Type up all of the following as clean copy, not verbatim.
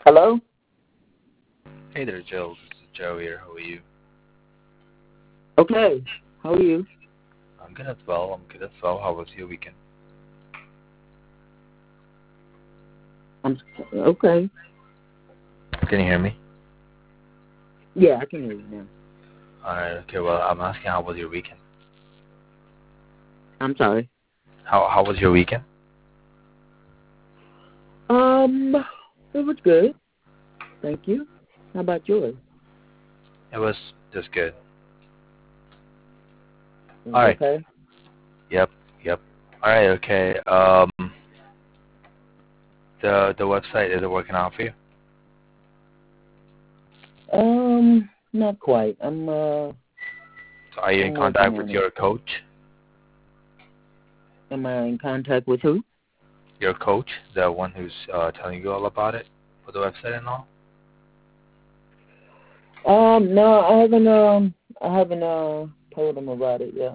Hello? Hey there, Jill. This is Joe here. How are you? Okay. How are you? I'm good as well. How was your weekend? I'm okay. Can you hear me? Yeah, I can hear you now. Alright, okay, well, I'm asking how was your weekend? I'm sorry. How was your weekend? Um, it was good. Thank you. How about yours? It was just good. It was Alright. okay? Yep, yep. Alright, okay. The website, is it working out for you? Not quite. So are you in I'm working contact with on it. your coach? Am I in contact with who? Your coach, the one who's telling you all about it for the website and all? No, I haven't told him about it yet.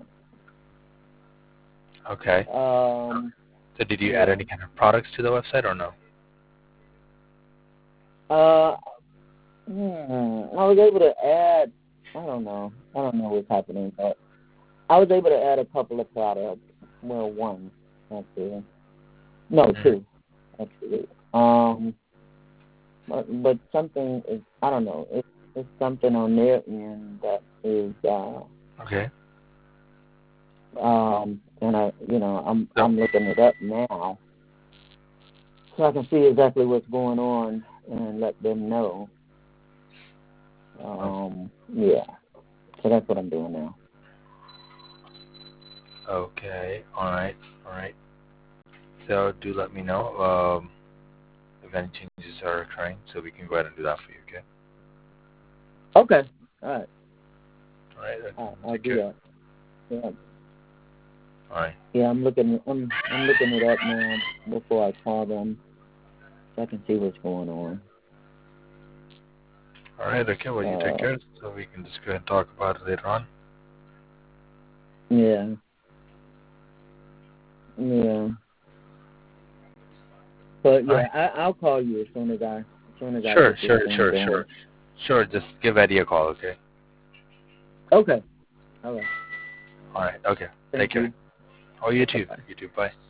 Okay. So did you add Yeah. any kind of products to the website or no? Uh, I was able to add, I don't know what's happening, but I was able to add a couple of products. Well, one, actually. No, two, actually. But something is, I don't know, it's something on their end that is, Okay. and So, I'm looking it up now so I can see exactly what's going on and let them know. Yeah. So that's what I'm doing now. okay. Alright. Alright. So do let me know if any changes are occurring so we can go ahead and do that for you, okay? Okay. All right. Alright, I'll take do care. that. Yeah. Alright. Yeah, I'm looking it up now before I call them so I can see what's going on. Alright, okay, well you take care so we can just go ahead and talk about it later on. Yeah. Yeah. But yeah, Alright. I'll call you as soon as I Sure, get this sure, thing sure, going. sure. Sure, just give Eddie a call, okay? Okay. All right. Alright, okay. Thank Take care. you. Oh, you too. Bye-bye. You too. Bye.